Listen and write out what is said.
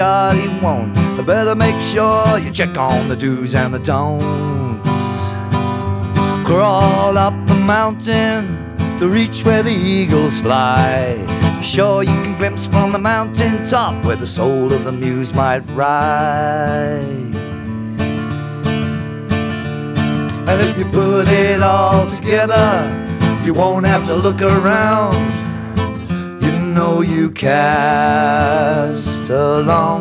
he won't. I better make sure you check on the do's and the don'ts. Crawl up the mountain to reach where the eagles fly. Sure you can glimpse from the mountain top where the soul of the muse might ride. And if you put it all together, you won't have to look around. You know you cast a long